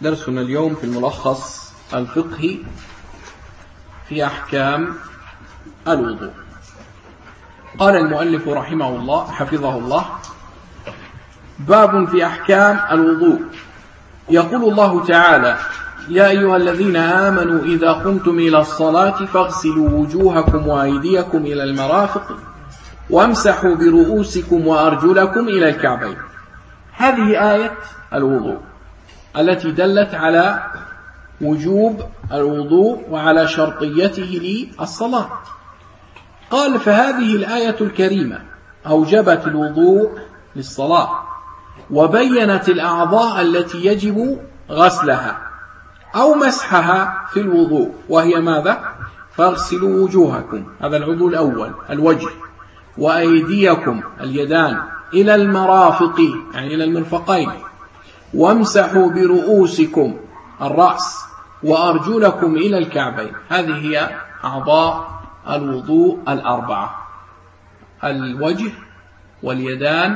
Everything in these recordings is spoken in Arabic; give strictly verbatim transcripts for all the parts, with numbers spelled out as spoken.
درسنا اليوم في الملخص الفقهي في أحكام الوضوء. قال المؤلف رحمه الله حفظه الله: باب في أحكام الوضوء. يقول الله تعالى: يا أيها الذين آمنوا إذا قمتم إلى الصلاة فاغسلوا وجوهكم وأيديكم إلى المرافق وامسحوا برؤوسكم وأرجلكم إلى الكعبين. هذه آية الوضوء التي دلت على وجوب الوضوء وعلى شرطيته للصلاة. قال: فهذه الآية الكريمة أوجبت الوضوء للصلاة وبينت الأعضاء التي يجب غسلها أو مسحها في الوضوء، وهي ماذا؟ فاغسلوا وجوهكم، هذا العضو الأول الوجه، وأيديكم اليدان إلى المرافق يعني إلى المرفقين، وامسحوا برؤوسكم الرأس، وأرجلكم إلى الكعبين. هذه هي أعضاء الوضوء الأربعة: الوجه واليدان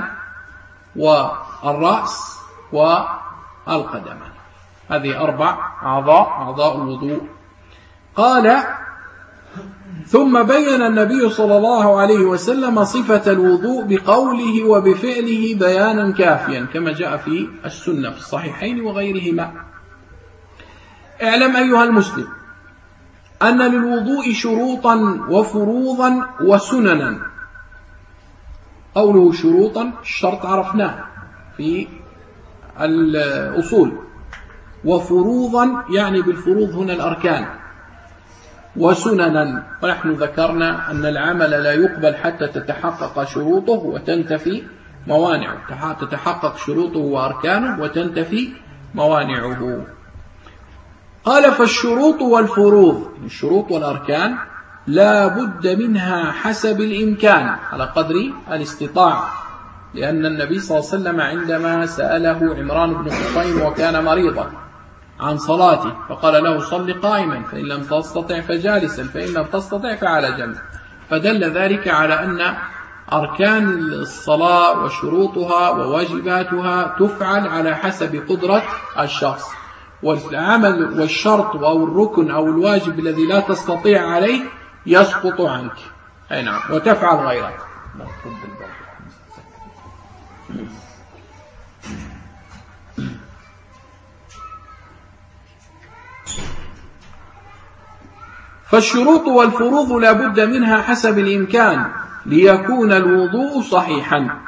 والرأس والقدمان. هذه أربع أعضاء أعضاء الوضوء. قال: ثم بين النبي صلى الله عليه وسلم صفة الوضوء بقوله وبفعله بيانا كافيا كما جاء في السنة في الصحيحين وغيرهما. اعلم أيها المسلم أن للوضوء شروطا وفروضا وسننا. قوله شروطا، الشرط عرفناه في الأصول، وفروضا يعني بالفروض هنا الأركان، وسننا ونحن ذكرنا أن العمل لا يقبل حتى تتحقق شروطه وتنتفي موانعه، تتحقق شروطه وأركانه وتنتفي موانعه. قال: فالشروط والفروض، الشروط والأركان لا بد منها حسب الإمكان على قدر الاستطاعة، لأن النبي صلى الله عليه وسلم عندما سأله عمران بن حصين وكان مريضا عن صلاته فقال له: صل قائما، فإن لم تستطع فجالسا، فإن لم تستطع فعلى جنب. فدل ذلك على أن أركان الصلاة وشروطها وواجباتها تفعل على حسب قدرة الشخص، والعمل والشرط أو الركن أو الواجب الذي لا تستطيع عليه يسقط عنك، أي نعم، وتفعل غيره. فالشروط والفروض لا بد منها حسب الإمكان ليكون الوضوء صحيحا.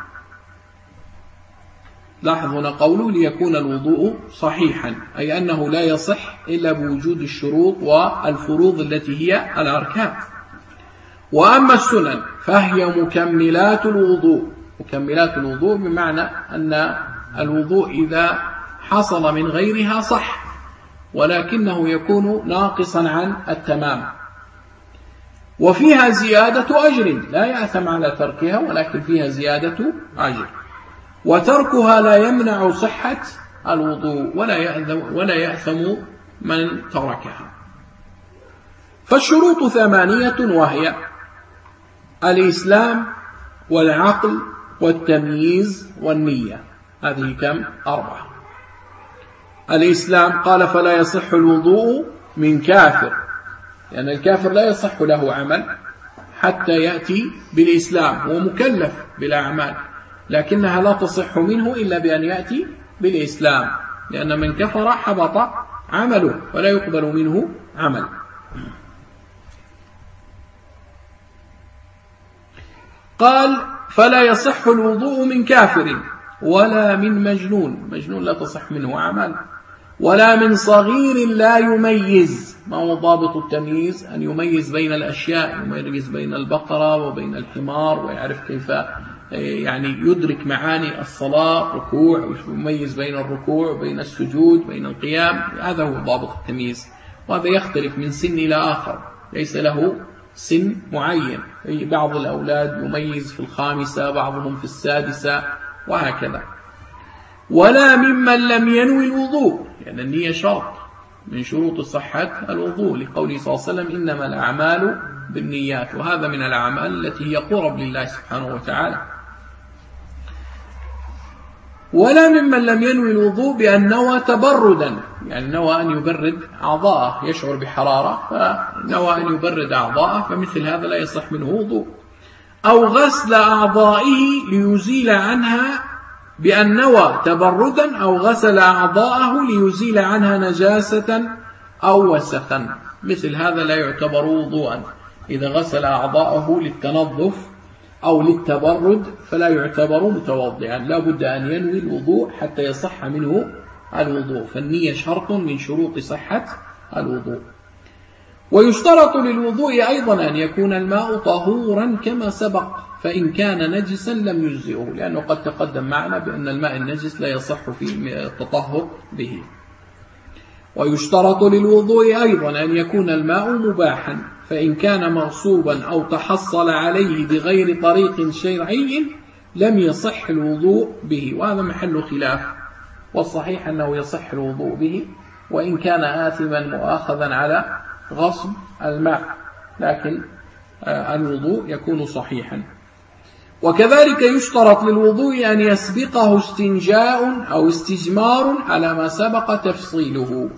لاحظوا قوله ليكون الوضوء صحيحا، أي أنه لا يصح إلا بوجود الشروط والفروض التي هي الأركان. وأما السنن فهي مكملات الوضوء. مكملات الوضوء بمعنى أن الوضوء إذا حصل من غيرها صح، ولكنه يكون ناقصا عن التمام. وفيها زيادة أجر، لا يأثم على تركها، ولكن فيها زيادة أجر. وتركها لا يمنع صحة الوضوء ولا يأثم من تركها. فالشروط ثمانية، وهي الإسلام والعقل والتمييز والنية. هذه كم؟ أربعة. الإسلام قال: فلا يصح الوضوء من كافر، لأن يعني الكافر لا يصح له عمل حتى يأتي بالإسلام، هو مكلف بالأعمال لكنها لا تصح منه إلا بأن يأتي بالإسلام، لأن من كفر حبط عمله ولا يقبل منه عمل. قال: فلا يصح الوضوء من كافر ولا من مجنون، مجنون لا تصح منه عمل، ولا من صغير لا يميز. ما هو ضابط التمييز؟ أن يميز بين الأشياء، يميز بين البقرة وبين الحمار، ويعرف كيف يعني يدرك معاني الصلاة، ركوع، يميز بين الركوع وبين السجود بين القيام. هذا هو ضابط التمييز، وهذا يختلف من سن إلى آخر، ليس له سن معين. بعض الأولاد يميز في الخامسة، بعضهم في السادسة، وهكذا. ولا ممن لم ينوي الوضوء، لأن يعني النية شرط من شروط صحة الوضوء، لقوله صلى الله عليه وسلم: إنما الأعمال بالنيات، وهذا من الأعمال التي هي قرب لله سبحانه وتعالى. ولا ممن لم ينوي الوضوء بأن نوى تبردا، يعني نوى أن يبرد أعضاءه، يشعر بحرارة فنوى أن يبرد أعضاءه، فمثل هذا لا يصح منه وضوء. أو غسل أعضائه ليزيل عنها بأن نوى تبردا، أو غسل أعضاءه ليزيل عنها نجاسة أو وسخا، مثل هذا لا يعتبر وضوءا. إذا غسل أعضاءه للتنظف أو للتبرد فلا يعتبر متوضئا، لا بد أن ينوي الوضوء حتى يصح منه الوضوء، فالنية شرط من شروط صحة الوضوء. ويشترط للوضوء أيضا أن يكون الماء طهورا كما سبق، فإن كان نجسا لم يجزئه، لأنه قد تقدم معنا بأن الماء النجس لا يصح في التطهر به. ويشترط للوضوء أيضا أن يكون الماء مباحا، فإن كان مغصوبا أو تحصل عليه بغير طريق شرعي لم يصح الوضوء به، وهذا محل خلاف، والصحيح أنه يصح الوضوء به وإن كان آثما مؤاخذا على غصب الماء، لكن الوضوء يكون صحيحا. وكذلك يشترط للوضوء أن يسبقه استنجاء أو استجمار على ما سبق تفصيله،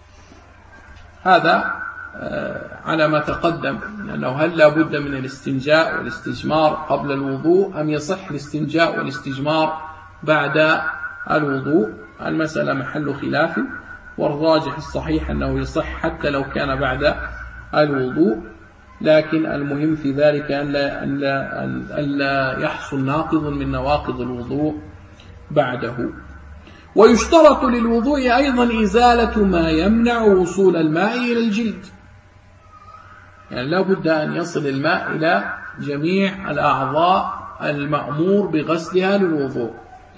هذا على ما تقدم، لأنه هل لا بد من الاستنجاء والاستجمار قبل الوضوء أم يصح الاستنجاء والاستجمار بعد الوضوء؟ المسألة محل خلاف، والراجح الصحيح أنه يصح حتى لو كان بعد الوضوء، لكن المهم في ذلك أن لا, أن لا, أن لا يحصل ناقض من نواقض الوضوء بعده. ويشترط للوضوء أيضا إزالة ما يمنع وصول الماء إلى الجلد، يعني لا بد أن يصل الماء إلى جميع الأعضاء المأمور بغسلها للوضوء،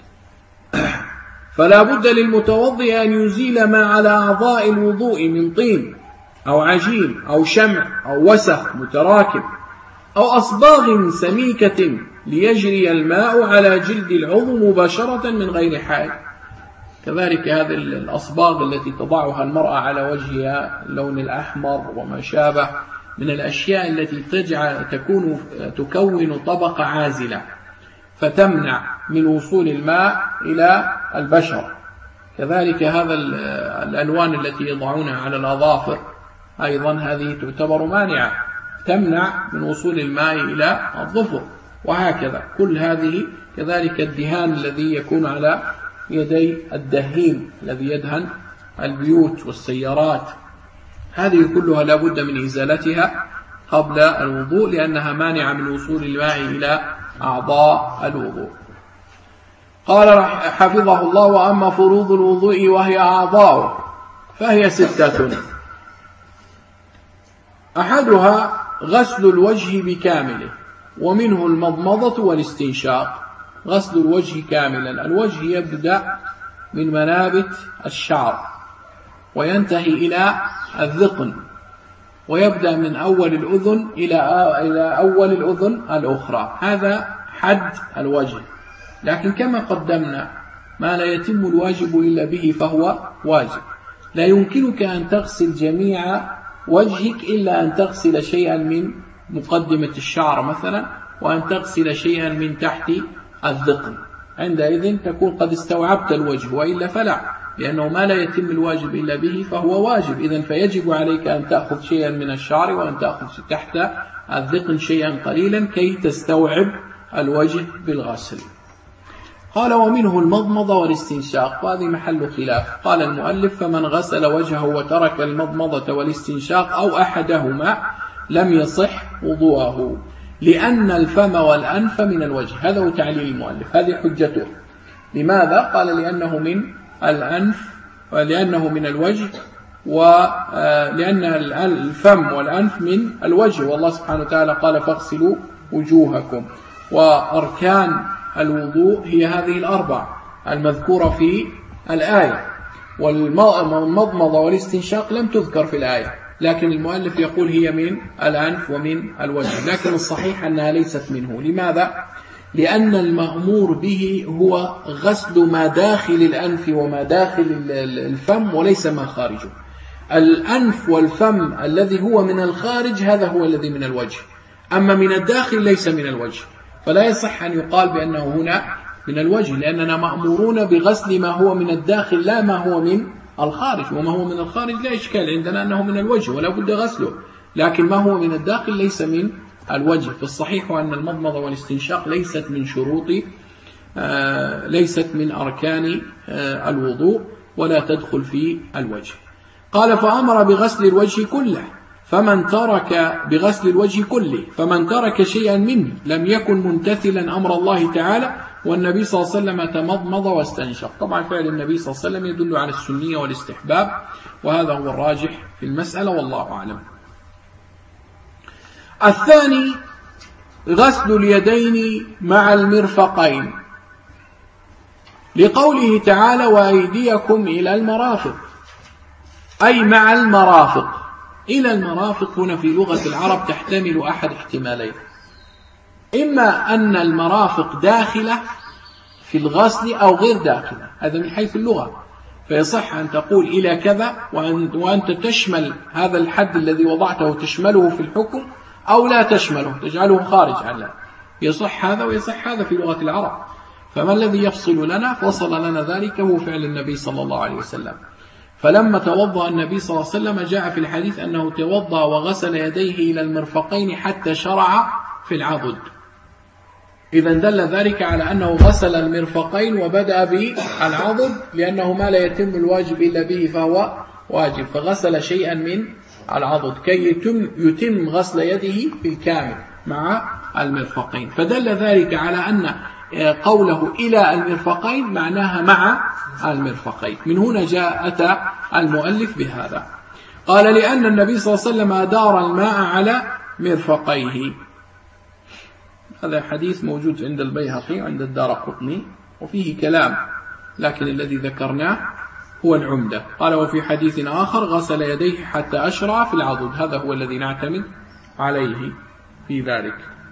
فلا بد للمتوضئ أن يزيل ما على أعضاء الوضوء من طين أو عجين أو شمع أو وسخ متراكب أو أصباغ سميكة ليجري الماء على جلد العضو مباشرة من غير حائل. كذلك هذه الأصباغ التي تضعها المرأة على وجهها، اللون الأحمر وما شابه من الأشياء التي تجعل تكون تكون طبقة عازلة فتمنع من وصول الماء إلى البشر. كذلك هذا الألوان التي يضعونها على الأظافر أيضا هذه تعتبر مانعة، تمنع من وصول الماء إلى الظفر، وهكذا كل هذه. كذلك الدهان الذي يكون على يدي الدهين الذي يدهن البيوت والسيارات، هذه كلها لا بد من إزالتها قبل الوضوء، لأنها مانعة من وصول الماء إلى أعضاء الوضوء. قال حفظه الله: وأما فروض الوضوء وهي أعضاء فهي ستة: أحدها غسل الوجه بكامله، ومنه المضمضة والاستنشاق. غسل الوجه كاملا، الوجه يبدأ من منابت الشعر وينتهي إلى الذقن، ويبدأ من أول الأذن إلى أول الأذن الأخرى، هذا حد الوجه. لكن كما قدمنا ما لا يتم الواجب إلا به فهو واجب، لا يمكنك أن تغسل جميع وجهك إلا أن تغسل شيئا من مقدمة الشعر مثلا، وأن تغسل شيئا من تحت الذقن، عندئذ تكون قد استوعبت الوجه، وإلا فلا، لأنه ما لا يتم الواجب إلا به فهو واجب. إذن فيجب عليك أن تأخذ شيئا من الشعر وأن تأخذ تحت الذقن شيئا قليلا كي تستوعب الوجه بالغسل. قال: ومنه المضمضة والاستنشاق، وهذه محل خلاف. قال المؤلف: فمن غسل وجهه وترك المضمضة والاستنشاق أو أحدهما لم يصح وضوءه، لأن الفم والأنف من الوجه. هذا هو تعليل المؤلف، هذه حجته. لماذا؟ قال: لأنه من الأنف، ولأنه من الوجه، ولأن الفم والأنف من الوجه، والله سبحانه وتعالى قال: فاغسلوا وجوهكم. وأركان الوضوء هي هذه الأربع المذكورة في الآية، والمضمضة والاستنشاق لم تذكر في الآية، لكن المؤلف يقول هي من الأنف ومن الوجه، لكن الصحيح أنها ليست منه. لماذا؟ لأن المأمور به هو غسل ما داخل الأنف وما داخل الفم وليس ما خارجه. الأنف والفم الذي هو من الخارج هذا هو الذي من الوجه، أما من الداخل ليس من الوجه، فلا يصح أن يقال بأنه هنا من الوجه، لأننا مأمورون بغسل ما هو من الداخل لا ما هو من الخارج، وما هو من الخارج لا إشكال عندنا أنه من الوجه ولا بد غسله، لكن ما هو من الداخل ليس من الوجه. فالصحيح أن المضمضة والاستنشاق ليست من شروط آه ليست من أركان آه الوضوء ولا تدخل في الوجه. قال فأمر بغسل الوجه كله، فمن ترك بغسل الوجه كله فمن ترك شيئا منه لم يكن ممتثلا أمر الله تعالى، والنبي صلى الله عليه وسلم تمضمض واستنشق. طبعا فعل النبي صلى الله عليه وسلم يدل على السنية والاستحباب، وهذا هو الراجح في المسألة والله أعلم. الثاني غسل اليدين مع المرفقين، لقوله تعالى وأيديكم إلى المرافق، أي مع المرافق. إلى المرافق هنا في لغة العرب تحتمل أحد احتمالين، إما أن المرافق داخلة في الغسل أو غير داخلة، هذا من حيث اللغة، فيصح أن تقول إلى كذا وأنت تشمل هذا الحد الذي وضعته تشمله في الحكم، أو لا تشمله تجعله خارج عنه، يصح هذا ويصح هذا في لغة العرب. فما الذي يفصل لنا؟ فصل لنا ذلك هو فعل النبي صلى الله عليه وسلم. فلما توضأ النبي صلى الله عليه وسلم جاء في الحديث أنه توضأ وغسل يديه إلى المرفقين حتى شرع في العضد، إذا دل ذلك على أنه غسل المرفقين وبدأ بالعضد، لأنه ما لا يتم الواجب إلا به فهو واجب، فغسل شيئا من العضد كي يتم, يتم غسل يده بالكامل مع المرفقين. فدل ذلك على أن قوله إلى المرفقين معناها مع المرفقين. من هنا جاء أتى المؤلف بهذا. قال لأن النبي صلى الله عليه وسلم أدار الماء على مرفقيه. هذا حديث موجود عند البيهقي وعند الدارقطني وفيه كلام، لكن الذي ذكرناه هو العمدة. قال وفي حديث آخر غسل يديه حتى أشرع في العضد، هذا هو الذي نعتمد عليه في ذلك.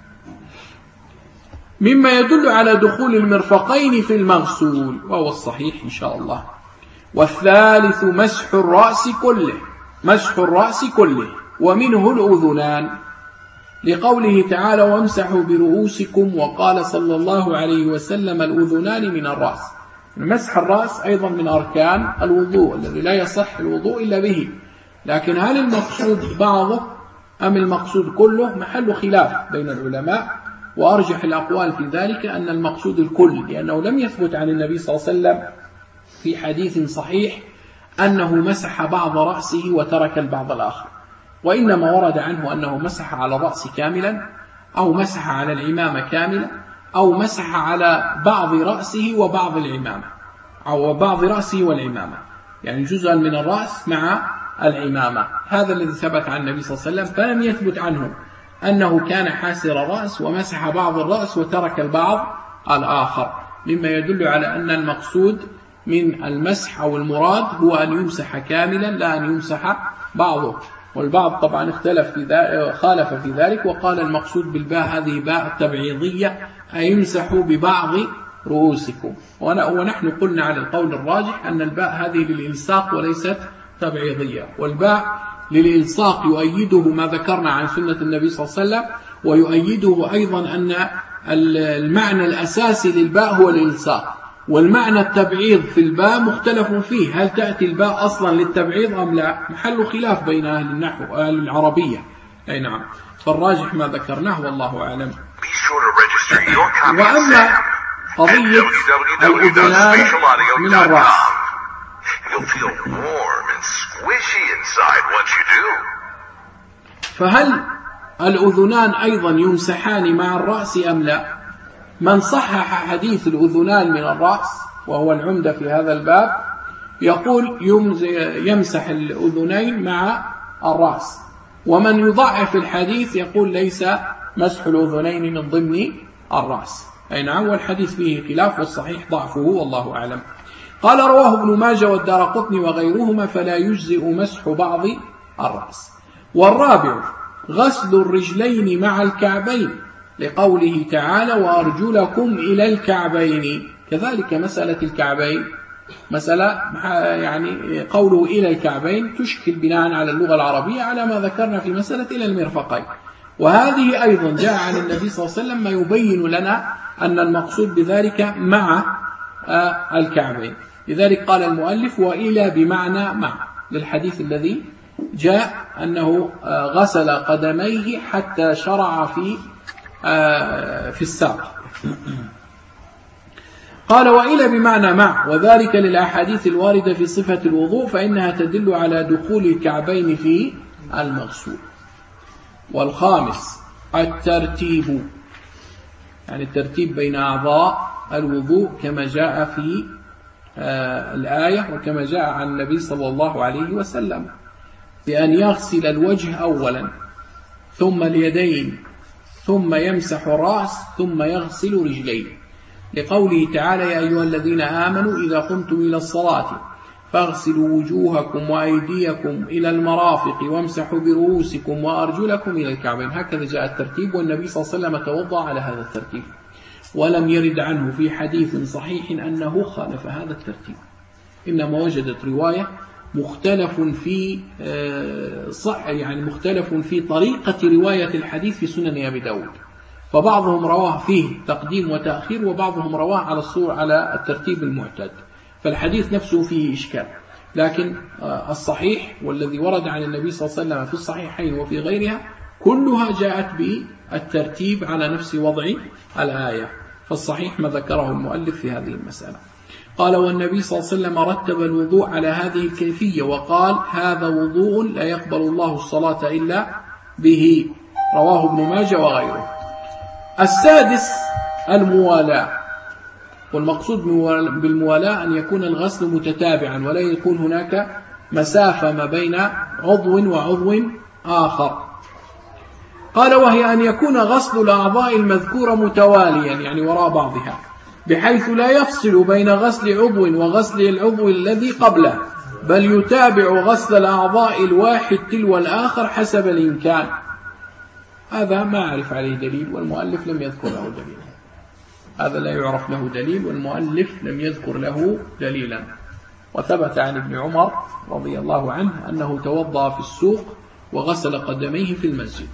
مما يدل على دخول المرفقين في المغسول، وهو الصحيح إن شاء الله. والثالث مسح الرأس كله، مسح الرأس كله ومنه الأذنان، لقوله تعالى وامسحوا برؤوسكم، وقال صلى الله عليه وسلم الأذنان من الرأس. مسح الرأس أيضا من أركان الوضوء الذي لا يصح الوضوء إلا به، لكن هل المقصود بعضه أم المقصود كله محل خلاف بين العلماء، وأرجح الأقوال في ذلك أن المقصود الكل، لأنه لم يثبت عن النبي صلى الله عليه وسلم في حديث صحيح أنه مسح بعض رأسه وترك البعض الآخر، وإنما ورد عنه أنه مسح على الرأس كاملا، أو مسح على العمامة كاملة، أو مسح على بعض رأسه وبعض العمامة، أو بعض رأسه والعمامة، يعني جزءا من الرأس مع العمامة. هذا الذي ثبت عن النبي صلى الله عليه وسلم، فلم يثبت عنه أنه كان حاسر الرأس ومسح بعض الرأس وترك البعض الآخر، مما يدل على أن المقصود من المسح أو المراد هو أن يمسح كاملا لا أن يمسح بعضه. والبعض طبعا اختلف في ذلك، خالف في ذلك وقال المقصود بالباء هذه باء التبعيضية، أي يمسحوا ببعض رؤوسكم. ونحن قلنا على القول الراجح أن الباء هذه للإلصاق وليست تبعيضية، والباء للإلصاق يؤيده ما ذكرنا عن سنة النبي صلى الله عليه وسلم، ويؤيده أيضا أن المعنى الأساسي للباء هو الإلصاق، والمعنى التبعيض في الباء مختلف فيه، هل تأتي الباء أصلا للتبعيض أم لا؟ محل خلاف بين أهل النحو وأهل العربية. أي نعم، فالراجح ما ذكرناه والله أعلم. وأما قضية الأذنان من الرأس، فهل الأذنان أيضا يمسحان مع الرأس أم لا؟ من صحح حديث الأذنان من الرأس وهو العمدة في هذا الباب يقول يمسح الأذنين مع الرأس، ومن يضعف الحديث يقول ليس مسح الأذنين من ضمن الرأس. أي نعم، والحديث فيه خلاف والصحيح ضعفه والله أعلم. قال رواه ابن ماجه والدارقطني وغيرهما فلا يجزئ مسح بعض الرأس. والرابع غسل الرجلين مع الكعبين، لقوله تعالى وأرجلكم إلى الكعبين. كذلك مسألة الكعبين مسألة يعني قوله إلى الكعبين تشكل بناء على اللغة العربية على ما ذكرنا في مسألة إلى المرفقين، وهذه أيضا جاء عن النبي صلى الله عليه وسلم ما يبين لنا أن المقصود بذلك مع الكعبين. لذلك قال المؤلف وإلى بمعنى مع، للحديث الذي جاء أنه غسل قدميه حتى شرع في في الساق. قال وإلى بمعنى مع، وذلك للأحاديث الواردة في صفة الوضوء فإنها تدل على دخول الكعبين في المغسول. والخامس الترتيب، يعني الترتيب بين أعضاء الوضوء كما جاء في الآية وكما جاء عن النبي صلى الله عليه وسلم، بأن يغسل الوجه أولا ثم اليدين ثم يمسح الرأس ثم يغسل رجلين، لقوله تعالى يا أيها الذين آمنوا إذا قمتم إلى الصلاة فاغسلوا وجوهكم وأيديكم إلى المرافق وامسحوا برؤوسكم وأرجلكم إلى الكعبين. هكذا جاء الترتيب، والنبي صلى الله عليه وسلم توضأ على هذا الترتيب، ولم يرد عنه في حديث صحيح أنه خالف هذا الترتيب، إنما وجدت رواية مختلف في صح يعني مختلف في طريقة رواية الحديث في سنن أبي داود، فبعضهم رواه فيه تقديم وتأخير وبعضهم رواه على الصور على الترتيب المعتاد، فالحديث نفسه فيه إشكال. لكن الصحيح والذي ورد عن النبي صلى الله عليه وسلم في الصحيحين وفي غيرها كلها جاءت بالترتيب على نفس وضع الآية، فالصحيح ما ذكره المؤلف في هذه المسألة. قال والنبي صلى الله عليه وسلم رتب الوضوء على هذه الكيفية وقال هذا وضوء لا يقبل الله الصلاة إلا به، رواه ابن ماجه وغيره. السادس الموالاة، والمقصود بالموالاة أن يكون الغسل متتابعا ولا يكون هناك مسافة ما بين عضو وعضو آخر. قال وهي أن يكون غسل الأعضاء المذكورة متواليا يعني وراء بعضها، بحيث لا يفصل بين غسل عضو وغسل العضو الذي قبله، بل يتابع غسل الأعضاء الواحد تلو الآخر حسب الإمكان. هذا ما أعرف عليه دليل والمؤلف لم يذكر له دليل، هذا لا يعرف له دليل والمؤلف لم يذكر له دليلا. وثبت عن ابن عمر رضي الله عنه أنه توضأ في السوق وغسل قدميه في المسجد.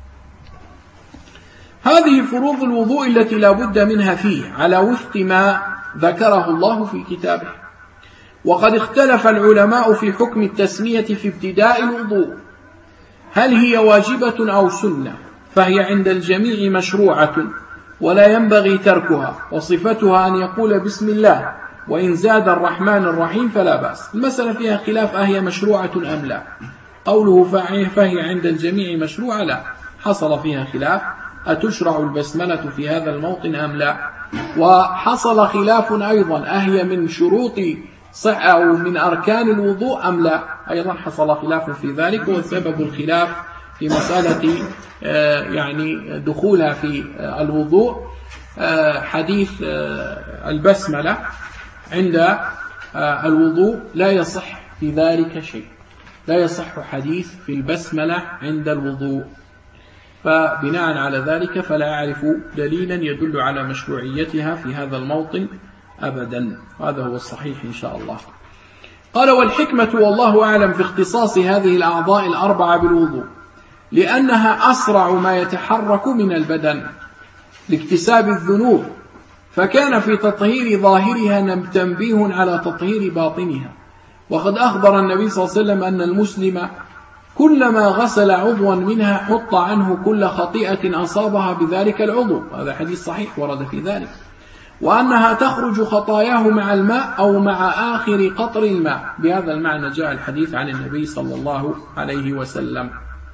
هذه فروض الوضوء التي لا بد منها فيه على وفق ما ذكره الله في كتابه. وقد اختلف العلماء في حكم التسمية في ابتداء الوضوء، هل هي واجبة أو سنة؟ فهي عند الجميع مشروعة ولا ينبغي تركها، وصفتها أن يقول بسم الله، وإن زاد الرحمن الرحيم فلا بأس. المسألة فيها خلاف أهي مشروعة أم لا. قوله فهي عند الجميع مشروعة لا، حصل فيها خلاف، أتشرع البسملة في هذا الموطن أم لا؟ وحصل خلاف أيضا أهي من شروط صح أو من أركان الوضوء أم لا، أيضا حصل خلاف في ذلك. وسبب الخلاف في مسألة يعني دخولها في الوضوء حديث البسملة عند الوضوء لا يصح في ذلك شيء، لا يصح حديث في البسملة عند الوضوء، فبناء على ذلك فلا أعرف دليلا يدل على مشروعيتها في هذا الموطن أبدا، هذا هو الصحيح إن شاء الله. قال والحكمة والله أعلم في اختصاص هذه الأعضاء الأربعة بالوضوء لأنها أسرع ما يتحرك من البدن لاكتساب الذنوب، فكان في تطهير ظاهرها تنبيه على تطهير باطنها. وقد أخبر النبي صلى الله عليه وسلم أن المسلم كلما غسل عضوا منها حط عنه كل خطيئة أصابها بذلك العضو، هذا حديث صحيح ورد في ذلك، وأنها تخرج خطاياه مع الماء أو مع آخر قطر الماء، بهذا المعنى جاء الحديث عن النبي صلى الله عليه وسلم.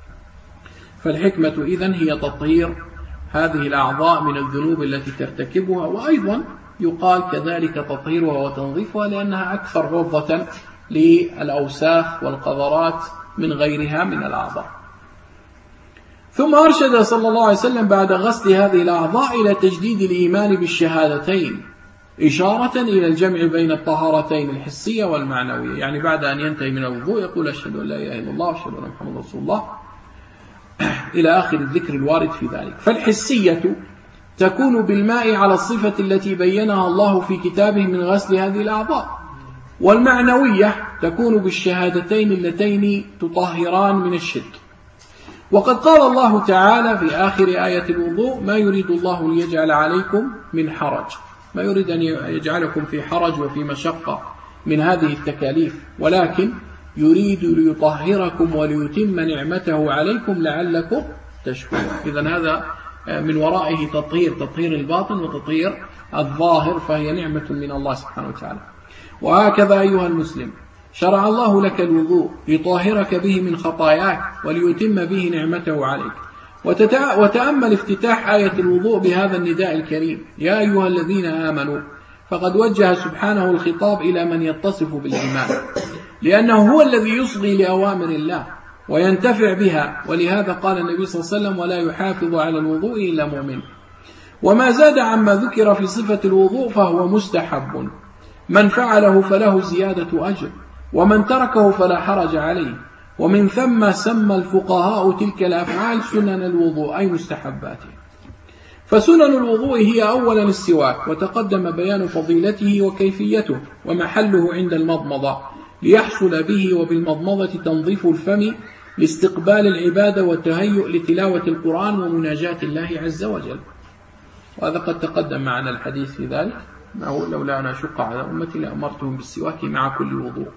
فالحكمة إذن هي تطهير هذه الأعضاء من الذنوب التي ترتكبها، وأيضا يقال كذلك تطهيرها وتنظيفها لأنها أكثر عرضة للأوساخ والقذرات من غيرها من الأعضاء. ثم أرشد صلى الله عليه وسلم بعد غسل هذه الأعضاء إلى تجديد الإيمان بالشهادتين، إشارة إلى الجمع بين الطهارتين الحسية والمعنوية، يعني بعد أن ينتهي من الوضوء يقول أشهد أن لا إله إلا الله وأشهد أن محمدا رسول الله إلى آخر الذكر الوارد في ذلك. فالحسية تكون بالماء على الصفة التي بينها الله في كتابه من غسل هذه الأعضاء، والمعنوية تكون بالشهادتين اللتين تطهران من الشرك. وقد قال الله تعالى في آخر آية الوضوء: ما يريد الله ليجعل عليكم من حرج، ما يريد أن يجعلكم في حرج وفي مشقة من هذه التكاليف، ولكن يريد ليطهركم وليتم نعمته عليكم لعلكم تشكرون. إذن هذا من ورائه تطهير، تطهير الباطن وتطهير الظاهر، فهي نعمة من الله سبحانه وتعالى. وهكذا أيها المسلم شرع الله لك الوضوء ليطهرك به من خطاياك وليتم به نعمته عليك. وتأمل افتتاح آية الوضوء بهذا النداء الكريم: يا أيها الذين آمنوا، فقد وجه سبحانه الخطاب إلى من يتصف بالإيمان، لأنه هو الذي يصغي لأوامر الله وينتفع بها، ولهذا قال النبي صلى الله عليه وسلم: ولا يحافظ على الوضوء إلا مؤمن. وما زاد عما ذكر في صفة الوضوء فهو مستحب، من فعله فله زيادة أجر، ومن تركه فلا حرج عليه. ومن ثم سمى الفقهاء تلك الأفعال سنن الوضوء، أي مستحباته. فسنن الوضوء هي أولا السواك، وتقدم بيان فضيلته وكيفيته ومحله عند المضمضة، ليحصل به وبالمضمضة تنظيف الفم لاستقبال العبادة والتهيؤ لتلاوة القرآن ومناجاة الله عز وجل. وهذا قد تقدم معنا الحديث في ذلك، لولا أن أشق على أمتي لأمرتهم بالسواك مع كل وضوء.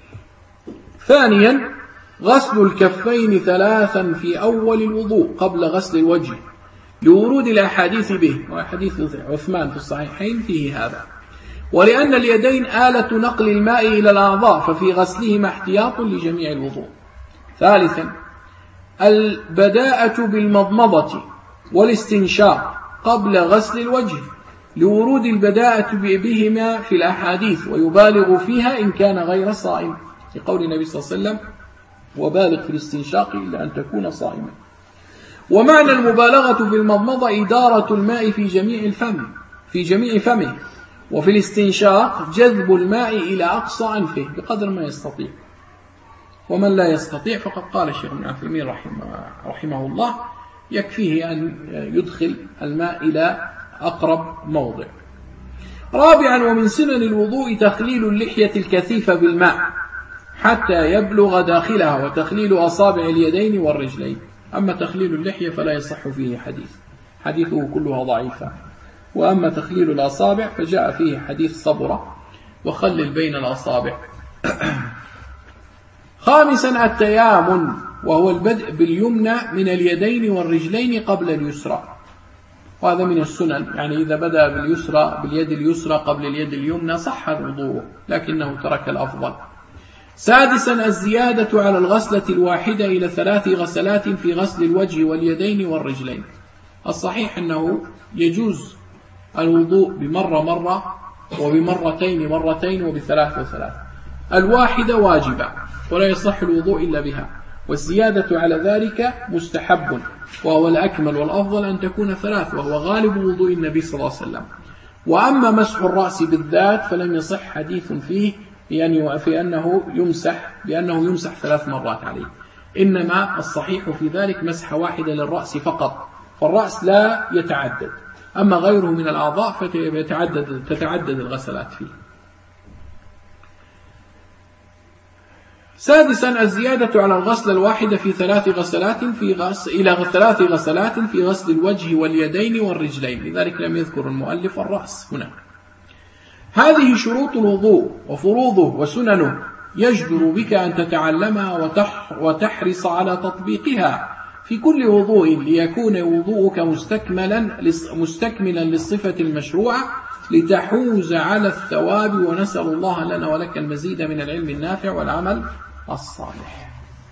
ثانيا غسل الكفين ثلاثا في أول الوضوء قبل غسل الوجه، لورود الأحاديث به، وحديث عثمان في الصحيحين فيه هذا. ولأن اليدين آلة نقل الماء إلى الأعضاء، ففي غسلهما احتياط لجميع الوضوء. ثالثا البداءة بالمضمضة والاستنشاق قبل غسل الوجه، لورود البداءة بهما في الأحاديث، ويبالغ فيها إن كان غير صائم، لقول النبي صلى الله عليه وسلم: وبالغ في الاستنشاق إلا أن تكون صائما. ومعنى المبالغة في المضمضة إدارة الماء في جميع الفم في جميع فمه، وفي الاستنشاق جذب الماء إلى أقصى أنفه بقدر ما يستطيع. ومن لا يستطيع فقد قال الشيخ ابن عثيمين رحمه, رحمه الله: يكفيه أن يدخل الماء إلى أقرب موضع. رابعا ومن سنن الوضوء تخليل اللحية الكثيفة بالماء حتى يبلغ داخلها، وتخليل أصابع اليدين والرجلين. أما تخليل اللحية فلا يصح فيه حديث، حديثه كلها ضعيفة. وأما تخليل الأصابع فجاء فيه حديث صبرة: وخلل بين الأصابع. خامسا التيامن، وهو البدء باليمنى من اليدين والرجلين قبل اليسرى، وهذا من السنن، يعني إذا بدأ باليسرى باليد اليسرى قبل اليد اليمنى صح الوضوء، لكنه ترك الأفضل. سادسا الزيادة على الغسلة الواحدة إلى ثلاث غسلات في غسل الوجه واليدين والرجلين. الصحيح أنه يجوز الوضوء بمرة مرة، وبمرتين مرتين، وبثلاث وثلاث. الواحدة واجبة ولا يصح الوضوء إلا بها، والزيادة على ذلك مستحب، وهو الأكمل والأفضل أن تكون ثلاث، وهو غالب وضوء النبي صلى الله عليه وسلم. وأما مسح الرأس بالذات فلم يصح حديث فيه يعني في أنه يمسح بأنه يمسح ثلاث مرات عليه، إنما الصحيح في ذلك مسح واحدة للرأس فقط، فالرأس لا يتعدد. أما غيره من الأعضاء فتتعدد تتعدد الغسلات فيه. سادسا الزيادة على الغسل الواحدة في ثلاث غسلات في غسل إلى ثلاث غسلات في غسل الوجه واليدين والرجلين، لذلك لم يذكر المؤلف الرأس هنا. هذه شروط الوضوء وفروضه وسننه، يجدر بك أن تتعلمها وتحرص على تطبيقها في كل وضوء، ليكون وضوءك مستكملا مستكملا للصفة المشروعة، لتحوز على الثواب. ونسأل الله لنا ولك المزيد من العلم النافع والعمل الصالح.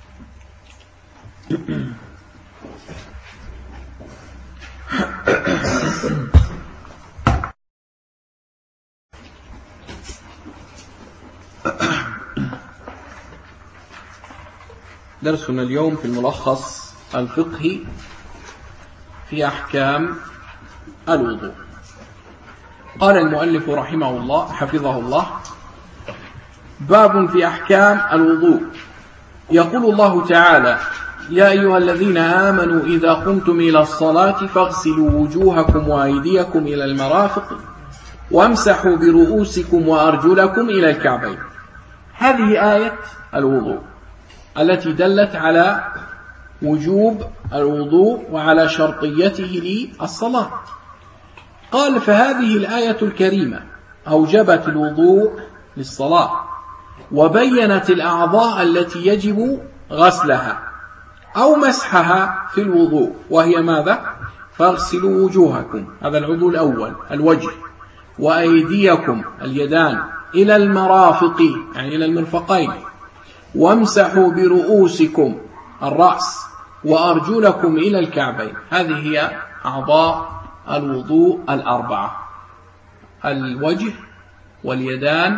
درسنا اليوم في الملخص الفقهي في أحكام الوضوء. قال المؤلف رحمه الله حفظه الله: باب في أحكام الوضوء. يقول الله تعالى: يا أيها الذين آمنوا إذا قمتم إلى الصلاة فاغسلوا وجوهكم وأيديكم إلى المرافق وامسحوا برؤوسكم وأرجلكم إلى الكعبين. هذه آية الوضوء التي دلت على وجوب الوضوء وعلى شرطيته للصلاة. قال فهذه الآية الكريمة أوجبت الوضوء للصلاة وبينت الأعضاء التي يجب غسلها أو مسحها في الوضوء، وهي ماذا؟ فاغسلوا وجوهكم، هذا العضو الأول الوجه، وأيديكم اليدان إلى المرافق يعني إلى المرفقين، وامسحوا برؤوسكم الرأس، وأرجلكم إلى الكعبين. هذه هي أعضاء الوضوء الأربعة: الوجه واليدان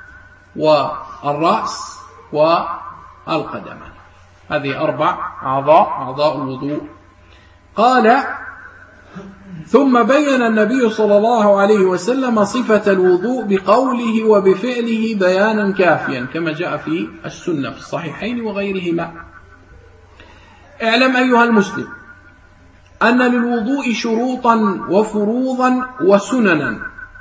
والرأس والقدمان. هذه أربع أعضاء أعضاء الوضوء. قال ثم بين النبي صلى الله عليه وسلم صفة الوضوء بقوله وبفعله بيانا كافيا كما جاء في السنة في الصحيحين وغيرهما. اعلم أيها المسلم أن للوضوء شروطا وفروضا وسننا.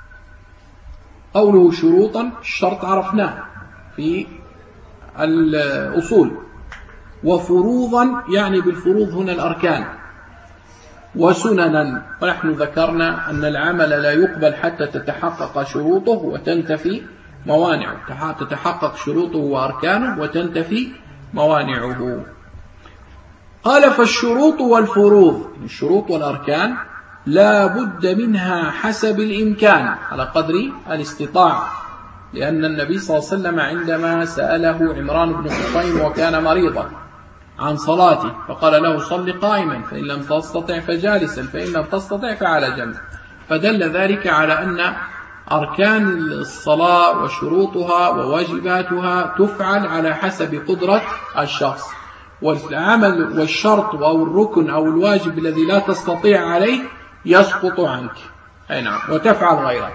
قوله شروطا، الشرط عرفناه في الأصول، وفروضا يعني بالفروض هنا الأركان، وسننا ونحن ذكرنا أن العمل لا يقبل حتى تتحقق شروطه وتنتفي موانعه، تتحقق شروطه وأركانه وتنتفي موانعه. قال فالشروط والفروض، الشروط والأركان لا بد منها حسب الإمكان على قدر الاستطاعة، لأن النبي صلى الله عليه وسلم عندما سأله عمران بن حصين وكان مريضا عن صلاته فقال له صل قائما، فإن لم تستطع فجالسا، فإن لم تستطع فعلى جنب، فدل ذلك على أن أركان الصلاة وشروطها وواجباتها تفعل على حسب قدرة الشخص، والعمل والشرط أو الركن أو الواجب الذي لا تستطيع عليه يسقط عنك، أي نعم، وتفعل غيره.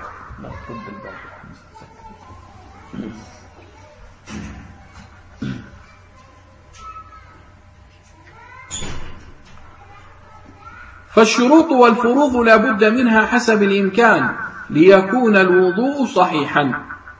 فالشروط والفروض لا بد منها حسب الإمكان ليكون الوضوء صحيحا.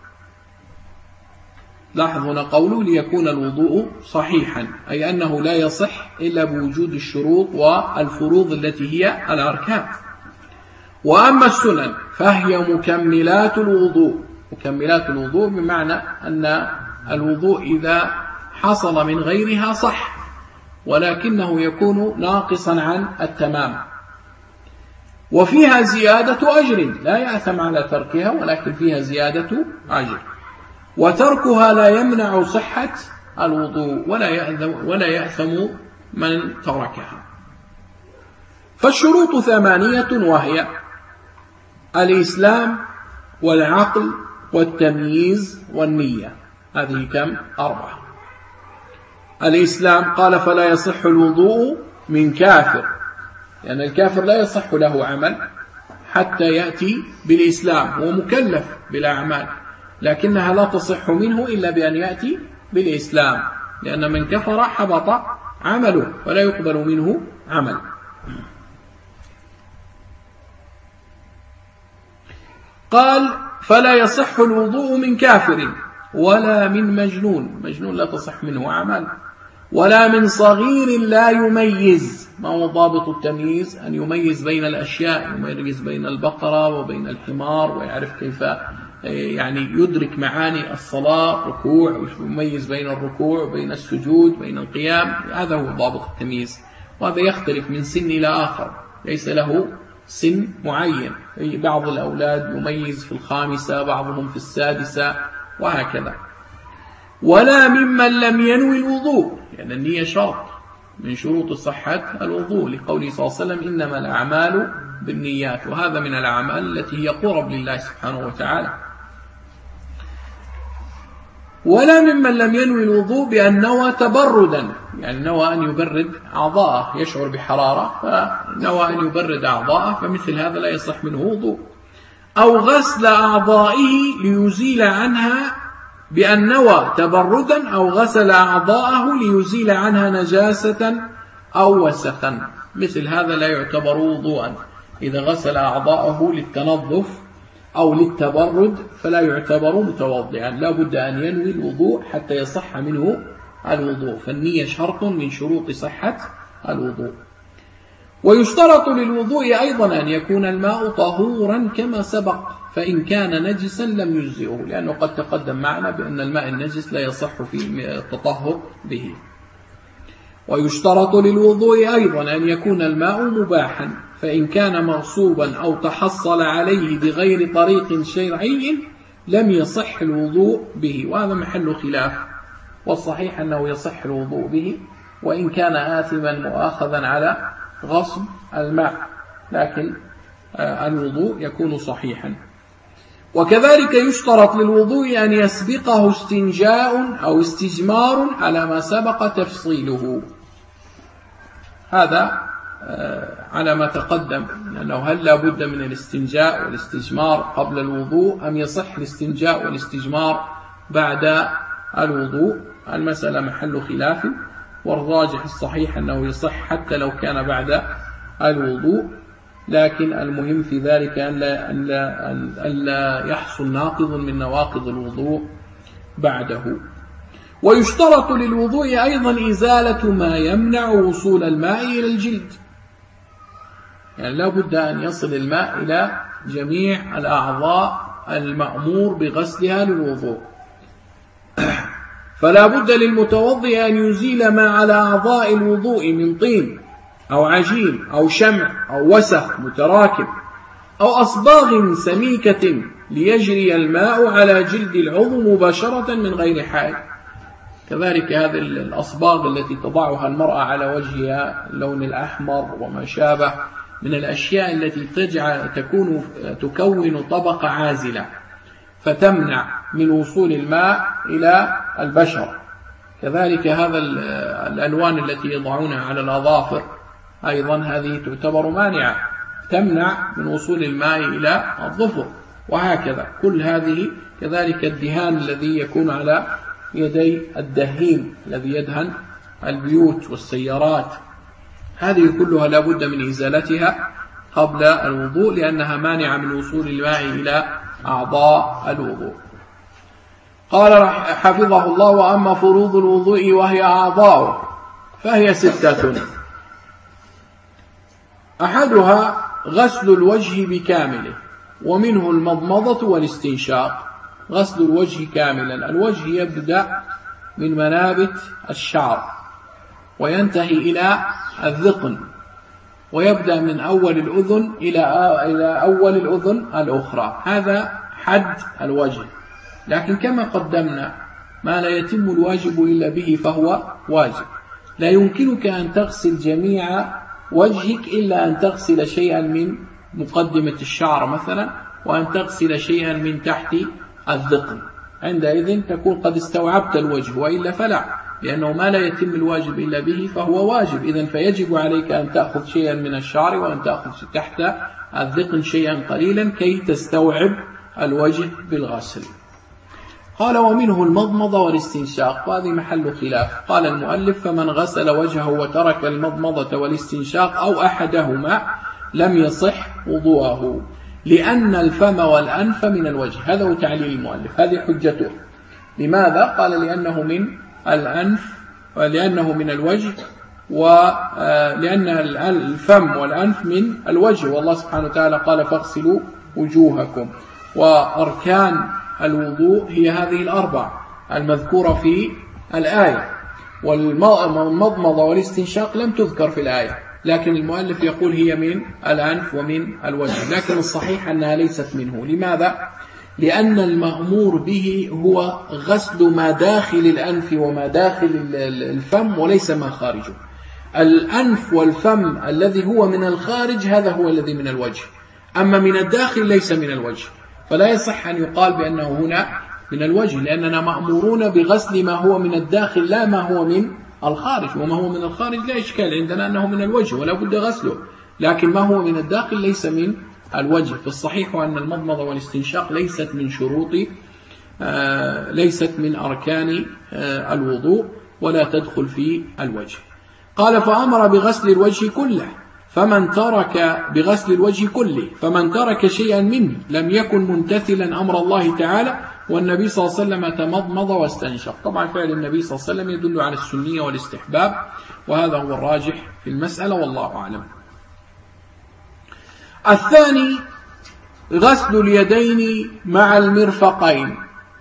لاحظوا هنا قوله ليكون الوضوء صحيحا، أي أنه لا يصح إلا بوجود الشروط والفروض التي هي الأركان. وأما السنن فهي مكملات الوضوء. مكملات الوضوء بمعنى أن الوضوء إذا حصل من غيرها صح، ولكنه يكون ناقصا عن التمام. وفيها زيادة أجر، لا يأثم على تركها، ولكن فيها زيادة أجر. وتركها لا يمنع صحة الوضوء ولا يأثم من تركها. فالشروط ثمانية، وهي الإسلام والعقل والتمييز والنية. هذه كم؟ أربعة. الإسلام قال فلا يصح الوضوء من كافر، لأن يعني الكافر لا يصح له عمل حتى يأتي بالإسلام، هو مكلف بالأعمال لكنها لا تصح منه إلا بأن يأتي بالإسلام، لأن من كفر حبط عمله ولا يقبل منه عمل. قال فلا يصح الوضوء من كافر ولا من مجنون، مجنون لا تصح منه عمل، ولا من صغير لا يميز. ما هو ضابط التمييز؟ أن يميز بين الأشياء، يميز بين البقرة وبين الحمار، ويعرف كيف يعني يدرك معاني الصلاة، ركوع، يميز بين الركوع وبين السجود بين القيام. هذا هو ضابط التمييز، وهذا يختلف من سن إلى آخر، ليس له سن معين. بعض الأولاد يميز في الخامسة، بعضهم في السادسة، وهكذا. ولا ممن لم ينوي الوضوء، لأن يعني النية شرط من شروط صحة الوضوء، لقوله صلى الله عليه وسلم إنما الأعمال بالنيات، وهذا من الأعمال التي هي قرب لله سبحانه وتعالى. ولا ممن لم ينوي الوضوء بأن نوى تبردا، يعني نوى أن يبرد أعضاءه، يشعر بحرارة فنوى أن يبرد أعضاءه، فمثل هذا لا يصح منه وضوء. أو غسل أعضائه ليزيل عنها بأن نوى تبردا، أو غسل أعضاءه ليزيل عنها نجاسة أو وسخا، مثل هذا لا يعتبر وضوءا. إذا غسل أعضاءه للتنظف أو للتبرد فلا يعتبر متوضئا، لا بد أن ينوي الوضوء حتى يصح منه الوضوء. فالنية شرط من شروط صحة الوضوء. ويشترط للوضوء أيضا أن يكون الماء طهورا كما سبق، فإن كان نجسا لم يجزئه، لأنه قد تقدم معنا بأن الماء النجس لا يصح في التطهر به. ويشترط للوضوء أيضا أن يكون الماء مباحا، فإن كان مغصوبا أو تحصل عليه بغير طريق شرعي لم يصح الوضوء به، وهذا محل خلاف، والصحيح أنه يصح الوضوء به وإن كان آثما مؤاخذا على غصب الماء، لكن الوضوء يكون صحيحا. وكذلك يشترط للوضوء أن يسبقه استنجاء أو استجمار على ما سبق تفصيله، هذا على ما تقدم، لأنه هل لا بد من الاستنجاء والاستجمار قبل الوضوء أم يصح الاستنجاء والاستجمار بعد الوضوء؟ المسألة محل خلاف، والراجح الصحيح أنه يصح حتى لو كان بعد الوضوء، لكن المهم في ذلك أن لا, أن لا, أن لا يحصل ناقض من نواقض الوضوء بعده. ويشترط للوضوء أيضا إزالة ما يمنع وصول الماء إلى الجلد، يعني لا بد أن يصل الماء إلى جميع الأعضاء المأمور بغسلها للوضوء، فلا بد للمتوضئ أن يزيل ما على أعضاء الوضوء من طين أو عجين أو شمع أو وسخ متراكب أو أصباغ سميكة ليجري الماء على جلد العضو مباشرة من غير حائل. كذلك هذه الأصباغ التي تضعها المرأة على وجهها، اللون الأحمر وما شابه من الأشياء التي تجعل تكون تكون طبقة عازلة فتمنع من وصول الماء إلى البشر. كذلك هذا الألوان التي يضعونها على الأظافر أيضا هذه تعتبر مانعة، تمنع من وصول الماء إلى الظفر، وهكذا كل هذه. كذلك الدهان الذي يكون على يدي الدهين الذي يدهن البيوت والسيارات، هذه كلها لا بد من إزالتها قبل الوضوء، لأنها مانعة من وصول الماء إلى أعضاء الوضوء. قال حفظه الله: وأما فروض الوضوء وهي أعضاء فهي ستة: أحدها غسل الوجه بكامله، ومنه المضمضة والاستنشاق. غسل الوجه كاملا، الوجه يبدأ من منابت الشعر وينتهي إلى الذقن، ويبدأ من أول الأذن إلى أول الأذن الأخرى، هذا حد الوجه. لكن كما قدمنا ما لا يتم الواجب إلا به فهو واجب، لا يمكنك أن تغسل جميع وجهك إلا أن تغسل شيئا من مقدمة الشعر مثلا، وأن تغسل شيئا من تحت الذقن، عندئذ تكون قد استوعبت الوجه، وإلا فلا، لأنه ما لا يتم الواجب إلا به فهو واجب. إذن فيجب عليك أن تأخذ شيئا من الشعر وأن تأخذ تحت الذقن شيئا قليلا كي تستوعب الوجه بالغسل. قال: ومنه المضمضة والاستنشاق، وهذه محل خلاف. قال المؤلف: فمن غسل وجهه وترك المضمضة والاستنشاق أو أحدهما لم يصح وضوءه، لأن الفم والأنف من الوجه. هذا هو تعليل المؤلف، هذه حجته. لماذا؟ قال: لأنه من الأنف، ولأنه من الوجه، ولأن الفم والأنف من الوجه، والله سبحانه وتعالى قال: فاغسلوا وجوهكم. وأركان الوضوء هي هذه الأربع المذكورة في الآية، والمضمضة والاستنشاق لم تذكر في الآية، لكن المؤلف يقول هي من الأنف ومن الوجه، لكن الصحيح أنها ليست منه. لماذا؟ لأن المأمور به هو غسل ما داخل الأنف وما داخل الفم وليس ما خارجه. الأنف والفم الذي هو من الخارج هذا هو الذي من الوجه، أما من الداخل ليس من الوجه، فلا يصح أن يقال بأنه هنا من الوجه، لأننا مأمورون بغسل ما هو من الداخل لا ما هو من الخارج، وما هو من الخارج لا إشكال عندنا أنه من الوجه ولا بد غسله، لكن ما هو من الداخل ليس من الوجه. فالصحيح أن المضمضة والاستنشاق ليست من شروط آه ليست من أركان آه الوضوء ولا تدخل في الوجه. قال: فأمر بغسل الوجه كله، فمن ترك بغسل الوجه كله فمن ترك شيئا منه لم يكن ممتثلا أمر الله تعالى، والنبي صلى الله عليه وسلم تمضمض واستنشق. طبعا فعل النبي صلى الله عليه وسلم يدل على السنية والاستحباب، وهذا هو الراجح في المسألة والله أعلم. الثاني غسل اليدين مع المرفقين،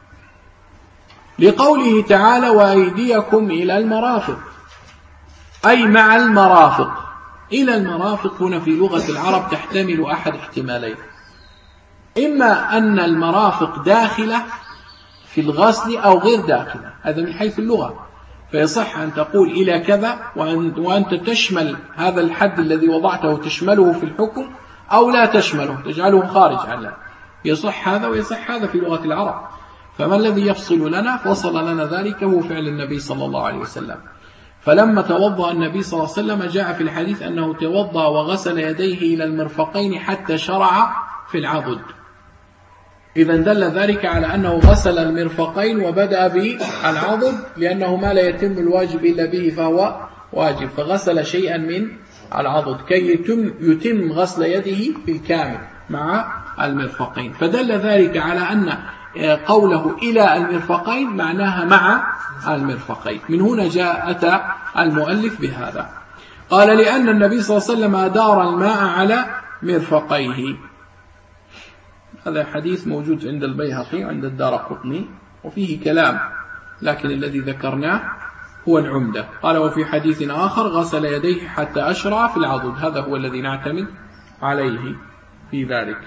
لقوله تعالى وأيديكم إلى المرافق، أي مع المرافق. إلى المرافق هنا في لغة العرب تحتمل أحد احتمالين، إما أن المرافق داخلة في الغسل أو غير داخلة، هذا من حيث اللغة، فيصح أن تقول إلى كذا وأنت تشمل هذا الحد الذي وضعته تشمله في الحكم، أو لا تشمله تجعله خارج عنه، يصح هذا ويصح هذا في لغة العرب. فما الذي يفصل لنا؟ فصل لنا ذلك هو فعل النبي صلى الله عليه وسلم. فلما توضأ النبي صلى الله عليه وسلم جاء في الحديث أنه توضأ وغسل يديه إلى المرفقين حتى شرع في العضد، إذا دل ذلك على أنه غسل المرفقين وبدأ بالعضد، لأنه ما لا يتم الواجب إلا به فهو واجب، فغسل شيئا من العضد كي يتم, يتم غسل يده بالكامل مع المرفقين. فدل ذلك على أن قوله إلى المرفقين معناها مع المرفقين. من هنا جاء أتى المؤلف بهذا، قال لأن النبي صلى الله عليه وسلم أدار الماء على مرفقيه. هذا حديث موجود عند البيهقي عند الدارقطني وفيه كلام، لكن الذي ذكرناه هو العمدة. قال وفي حديث آخر غسل يديه حتى أشرع في العضد، هذا هو الذي نعتمد عليه في ذلك.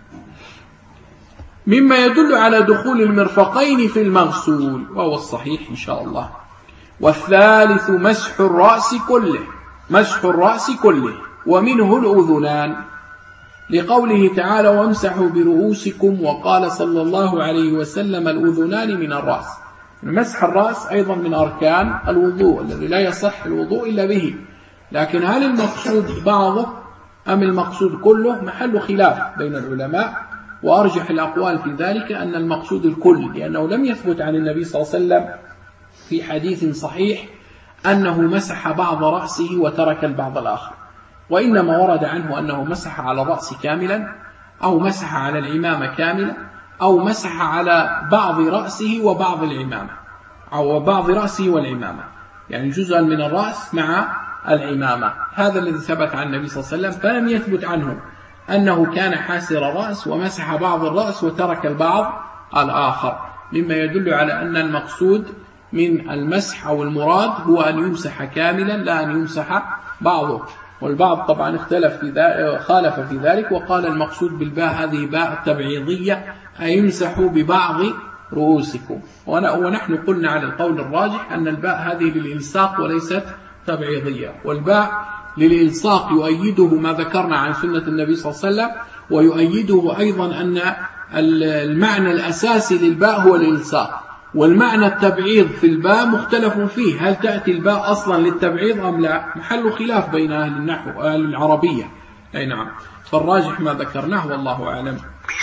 مما يدل على دخول المرفقين في المغسول، وهو الصحيح إن شاء الله. والثالث مسح الرأس كله، مسح الرأس كله ومنه الأذنان، لقوله تعالى وامسحوا برؤوسكم، وقال صلى الله عليه وسلم الأذنان من الرأس. مسح الرأس أيضا من أركان الوضوء الذي لا يصح الوضوء إلا به، لكن هل المقصود بعضه أم المقصود كله محل خلاف بين العلماء، وأرجح الأقوال في ذلك أن المقصود الكل، لأنه لم يثبت عن النبي صلى الله عليه وسلم في حديث صحيح أنه مسح بعض رأسه وترك البعض الآخر، وإنما ورد عنه أنه مسح على الرأس كاملا، أو مسح على العمامة كاملة، أو مسح على بعض رأسه وبعض العمامة، أو بعض رأسه والعمامة، يعني جزءا من الرأس مع العمامة. هذا الذي ثبت عن النبي صلى الله عليه وسلم، فلم يثبت عنه أنه كان حاسر رأس ومسح بعض الرأس وترك البعض الآخر، مما يدل على أن المقصود من المسح أو المراد هو أن يمسح كاملا لا أن يمسح بعضه. والبعض طبعا اختلف في ذلك، خالف في ذلك وقال المقصود بالباء هذه باء تبعيضية، أي يمسحوا ببعض رؤوسكم، ونحن قلنا على القول الراجح أن الباء هذه للإلصاق وليست تبعيضية، والباء للإلصاق يؤيده ما ذكرنا عن سنة النبي صلى الله عليه وسلم، ويؤيده أيضا أن المعنى الأساسي للباء هو الإلصاق، والمعنى التبعيض في الباء مختلف فيه، هل تأتي الباء أصلا للتبعيض أم لا، محل خلاف بين أهل النحو أهل العربية. أي نعم، فالراجح ما ذكرناه والله أعلم.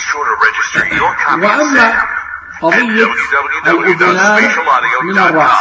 وأما قضية الأذنان من الرأس،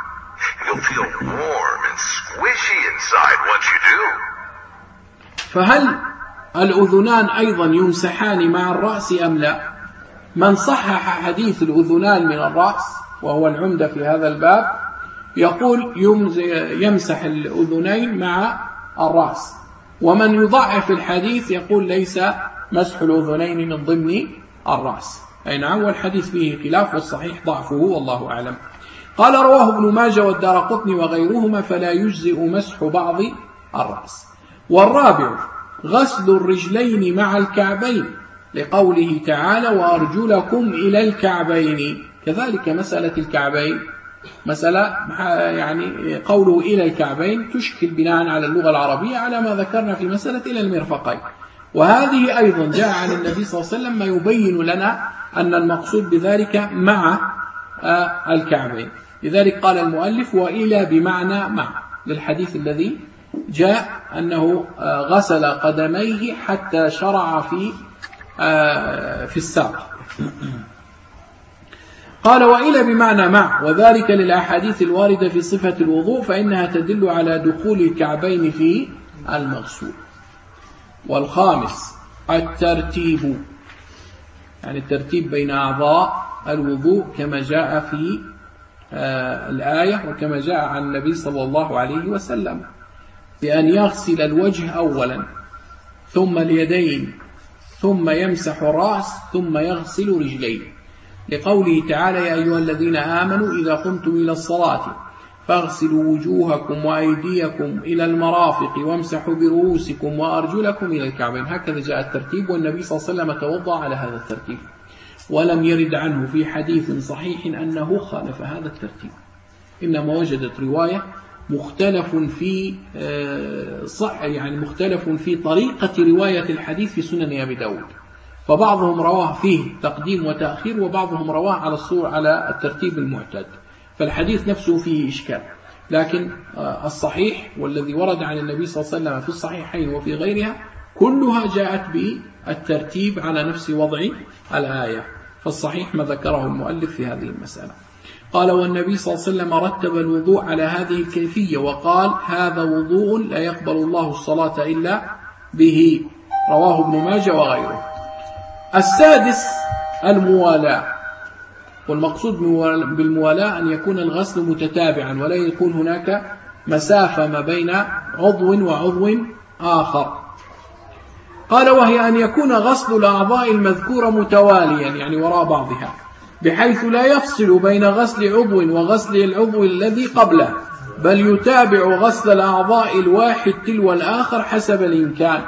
فهل الأذنان أيضا يمسحان مع الرأس أم لا؟ من صحح حديث الأذنان من الرأس وهو العمدة في هذا الباب يقول يمسح الأذنين مع الرأس، ومن يضعف الحديث يقول ليس مسح الأذنين من ضمن الرأس. أي نعم، والحديث فيه خلاف والصحيح ضعفه والله أعلم. قال رواه ابن ماجه والدارقطني وغيرهما فلا يجزئ مسح بعض الرأس. والرابع غسل الرجلين مع الكعبين، لقوله تعالى وأرجلكم إلى الكعبين، كذلك مسألة الكعبين مسألة يعني قوله إلى الكعبين تشكل بناء على اللغة العربية على ما ذكرنا في مسألة إلى المرفقين، وهذه أيضا جاء عن النبي صلى الله عليه وسلم ما يبين لنا أن المقصود بذلك مع الكعبين. لذلك قال المؤلف وإلى بمعنى مع، للحديث الذي جاء أنه غسل قدميه حتى شرع في في الساق. قال وإلى بمعنى مع، وذلك للأحاديث الواردة في صفة الوضوء، فإنها تدل على دخول الكعبين في المغسول. والخامس الترتيب، يعني الترتيب بين أعضاء الوضوء كما جاء في آه الآية وكما جاء عن النبي صلى الله عليه وسلم، بأن يغسل الوجه أولا ثم اليدين ثم يمسح الرأس ثم يغسل رجلين، لقوله تعالى: يا أيها الذين آمنوا إذا قمتم إلى الصلاة فاغسلوا وجوهكم وأيديكم إلى المرافق وامسحوا برؤوسكم وأرجلكم إلى الكعبين. هكذا جاء الترتيب، والنبي صلى الله عليه وسلم توضأ على هذا الترتيب، ولم يرد عنه في حديث صحيح أنه خالف هذا الترتيب، إنما وجدت رواية مختلف في صح يعني مختلف في طريقة رواية الحديث في سنن أبي داود، فبعضهم رواه فيه تقديم وتأخير، وبعضهم رواه على الصورة على الترتيب المعتاد، فالحديث نفسه فيه إشكال. لكن الصحيح والذي ورد عن النبي صلى الله عليه وسلم في الصحيحين وفي غيرها كلها جاءت بالترتيب على نفس وضع الآية، فالصحيح ما ذكره المؤلف في هذه المسألة. قال: والنبي صلى الله عليه وسلم رتب الوضوء على هذه الكيفية وقال: هذا وضوء لا يقبل الله الصلاة إلا به، رواه ابن ماجه وغيره. السادس الموالاة، والمقصود بالموالاة أن يكون الغسل متتابعا ولا يكون هناك مسافة ما بين عضو وعضو آخر. قال: وهي أن يكون غسل الأعضاء المذكورة متواليا، يعني وراء بعضها، بحيث لا يفصل بين غسل عضو وغسل العضو الذي قبله، بل يتابع غسل الأعضاء الواحد تلو الآخر حسب الإمكان.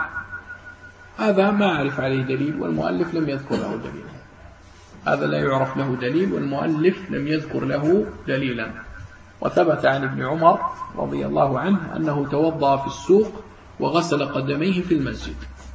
هذا ما أعرف عليه دليل، والمؤلف لم يذكر له دليل. هذا لا يعرف له دليل، والمؤلف لم يذكر له دليلا. وثبت عن ابن عمر رضي الله عنه أنه توضأ في السوق وغسل قدميه في المسجد.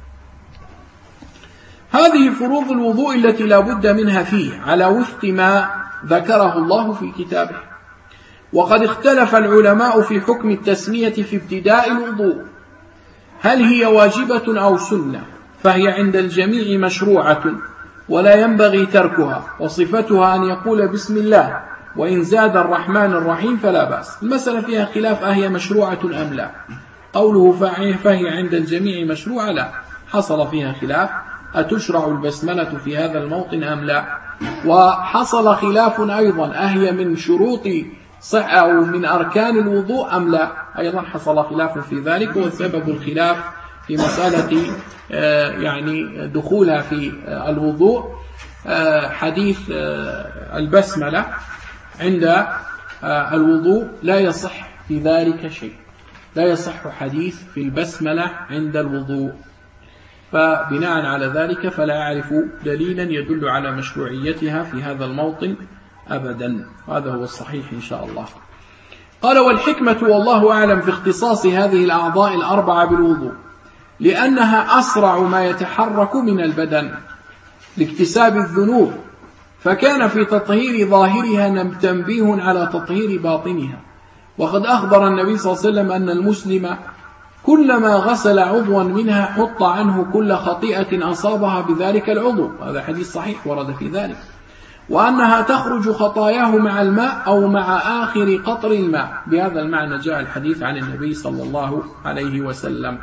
هذه فروض الوضوء التي لا بد منها فيه على وفق ما ذكره الله في كتابه. وقد اختلف العلماء في حكم التسمية في ابتداء الوضوء، هل هي واجبة أو سنة؟ فهي عند الجميع مشروعة ولا ينبغي تركها، وصفتها أن يقول بسم الله، وإن زاد الرحمن الرحيم فلا بأس. المسألة فيها خلاف أهي مشروعة أم لا. قوله فهي عند الجميع مشروعة، لا، حصل فيها خلاف، أتشرع البسملة في هذا الموطن أم لا؟ وحصل خلاف أيضا أهي من شروط صح أو من أركان الوضوء أم لا؟ أيضا حصل خلاف في ذلك، وسبب الخلاف في مسألة يعني دخولها في الوضوء حديث البسملة عند الوضوء لا يصح في ذلك شيء، لا يصح حديث في البسملة عند الوضوء، فبناء على ذلك فلا أعرف دليلا يدل على مشروعيتها في هذا الموطن أبدا. هذا هو الصحيح إن شاء الله. قال: والحكمة والله أعلم في اختصاص هذه الأعضاء الأربعة بالوضوء لأنها أسرع ما يتحرك من البدن لاكتساب الذنوب، فكان في تطهير ظاهرها تنبيه على تطهير باطنها. وقد أخبر النبي صلى الله عليه وسلم أن المسلم كلما غسل عضوا منها حط عنه كل خطيئة أصابها بذلك العضو، هذا حديث صحيح ورد في ذلك، وأنها تخرج خطاياه مع الماء أو مع آخر قطر الماء. بهذا المعنى جاء الحديث عن النبي صلى الله عليه وسلم.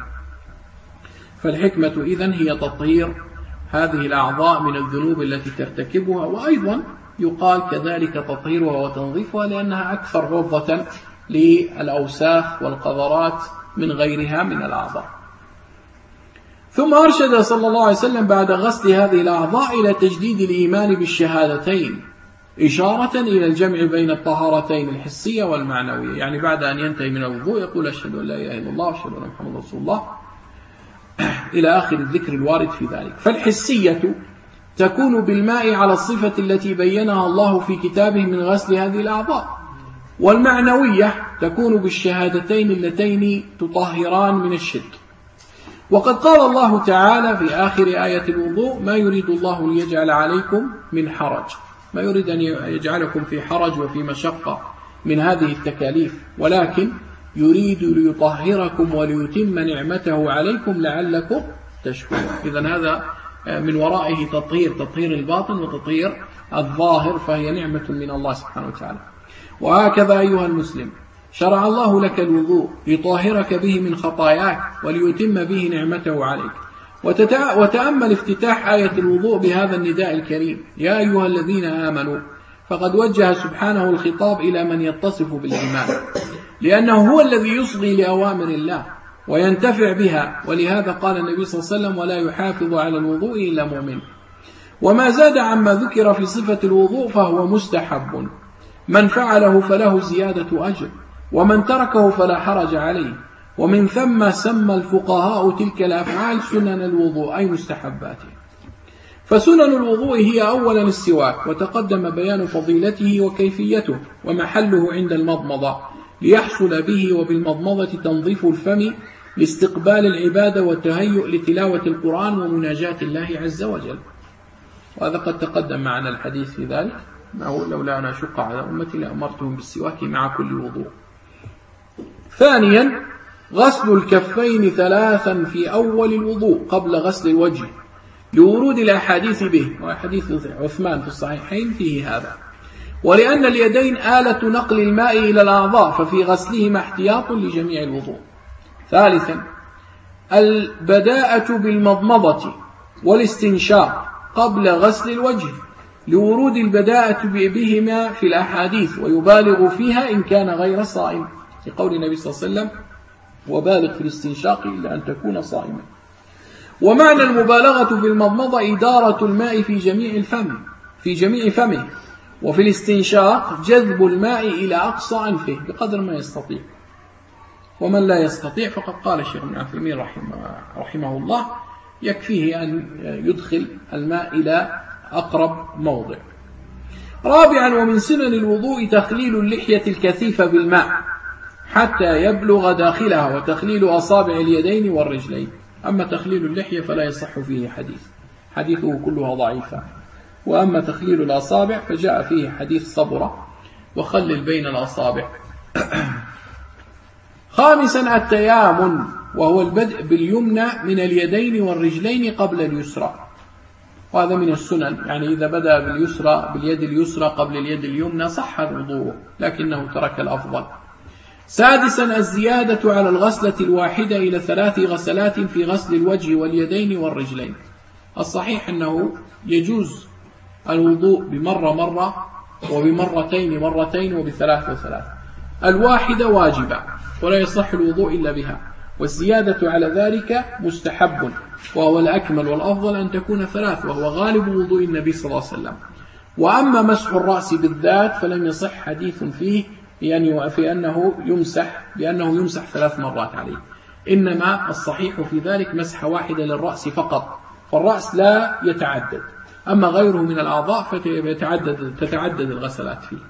فالحكمة إذن هي تطهير هذه الأعضاء من الذنوب التي ترتكبها، وأيضا يقال كذلك تطهيرها وتنظيفها لأنها أكثر عرضة للأوساخ والقذرات من غيرها من الأعضاء. ثم أرشد صلى الله عليه وسلم بعد غسل هذه الأعضاء إلى تجديد الإيمان بالشهادتين، إشارة إلى الجمع بين الطهارتين الحسية والمعنوية، يعني بعد أن ينتهي من الوضوء يقول أشهد أن لا إله إلا الله وأشهد أن محمدا رسول الله إلى آخر الذكر الوارد في ذلك. فالحسية تكون بالماء على الصفة التي بينها الله في كتابه من غسل هذه الأعضاء، والمعنوية تكون بالشهادتين اللتين تطهران من الشرك. وقد قال الله تعالى في آخر آية الوضوء: ما يريد الله ليجعل عليكم من حرج، ما يريد أن يجعلكم في حرج وفي مشقة من هذه التكاليف، ولكن يريد ليطهركم وليتم نعمته عليكم لعلكم تشكرون. إذن هذا من ورائه تطهير، تطهير الباطن وتطهير الظاهر، فهي نعمة من الله سبحانه وتعالى. وهكذا أيها المسلم شرع الله لك الوضوء ليطهرك به من خطاياك وليتم به نعمته عليك. وتأمل افتتاح آية الوضوء بهذا النداء الكريم: يا أيها الذين آمنوا، فقد وجه سبحانه الخطاب إلى من يتصف بالإيمان، لأنه هو الذي يصغي لأوامر الله وينتفع بها، ولهذا قال النبي صلى الله عليه وسلم: ولا يحافظ على الوضوء إلا مؤمن. وما زاد عما ذكر في صفة الوضوء فهو مستحب، من فعله فله زيادة أجر، ومن تركه فلا حرج عليه. ومن ثم سمى الفقهاء تلك الأفعال سنن الوضوء، أي مستحباته. فسنن الوضوء هي أولا السواك، وتقدم بيان فضيلته وكيفيته ومحله عند المضمضة، ليحصل به وبالمضمضة تنظيف الفم لاستقبال العبادة والتهيؤ لتلاوة القرآن ومناجاة الله عز وجل. وهذا قد تقدم معنا الحديث في ذلك، لولا أن أشق على أمتي لأمرتهم بالسواك مع كل وضوء. ثانيا غسل الكفين ثلاثا في أول الوضوء قبل غسل الوجه، لورود الأحاديث به، وحديث عثمان في الصحيحين فيه هذا. ولأن اليدين آلة نقل الماء إلى الأعضاء، ففي غسلهما احتياط لجميع الوضوء. ثالثا البداءة بالمضمضة والاستنشاق قبل غسل الوجه، لورود البداءة بهما في الأحاديث، ويبالغ فيها إن كان غير صائم، لقول النبي صلى الله عليه وسلم: وبالغ في الاستنشاق إلا أن تكون صائما. ومعنى المبالغة في المضمضة إدارة الماء في جميع الفم في جميع فمه، وفي الاستنشاق جذب الماء إلى أقصى أنفه بقدر ما يستطيع. ومن لا يستطيع فقد قال الشيخ ابن عثيمين رحمه, رحمه الله: يكفيه أن يدخل الماء إلى أقرب موضع. رابعا ومن سنن الوضوء تخليل اللحية الكثيفة بالماء حتى يبلغ داخلها، وتخليل أصابع اليدين والرجلين. أما تخليل اللحية فلا يصح فيه حديث، حديثه كلها ضعيفة. وأما تخليل الأصابع فجاء فيه حديث صبرة: وخلل بين الأصابع. خامسا التيامن، وهو البدء باليمنى من اليدين والرجلين قبل اليسرى، وهذا من السنن، يعني إذا بدأ باليسرى باليد اليسرى قبل اليد اليمنى صح الوضوء، لكنه ترك الأفضل. سادسا الزيادة على الغسلة الواحدة إلى ثلاث غسلات في غسل الوجه واليدين والرجلين. الصحيح أنه يجوز الوضوء بمرة مرة، وبمرتين مرتين، وبثلاث وثلاث. الواحدة واجبة ولا يصح الوضوء إلا بها، والزيادة على ذلك مستحب، وهو الأكمل والأفضل أن تكون ثلاث، وهو غالب وضوء النبي صلى الله عليه وسلم. وأما مسح الرأس بالذات فلم يصح حديث فيه يعني في أنه يمسح بأنه يمسح ثلاث مرات عليه، إنما الصحيح في ذلك مسح واحدة للرأس فقط، فالرأس لا يتعدد. أما غيره من الأعضاء فتتعدد تتعدد الغسلات فيه.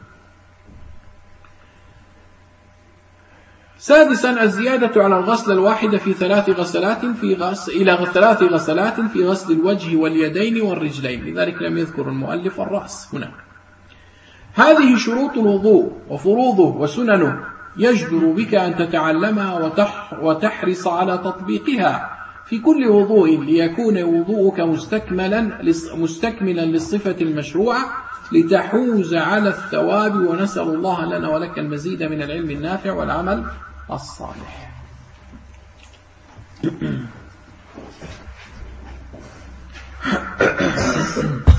سادسا الزيادة على الغسل الواحدة في ثلاث غسلات في غسل إلى ثلاث غسلات في غسل الوجه واليدين والرجلين، لذلك لم يذكر المؤلف الرأس هنا. هذه شروط الوضوء وفروضه وسننه، يجدر بك أن تتعلمها وتحرص على تطبيقها في كل وضوء، ليكون وضوءك مستكملا مستكملا للصفة المشروعة، لتحوز على الثواب. ونسأل الله لنا ولك المزيد من العلم النافع والعمل الصالح.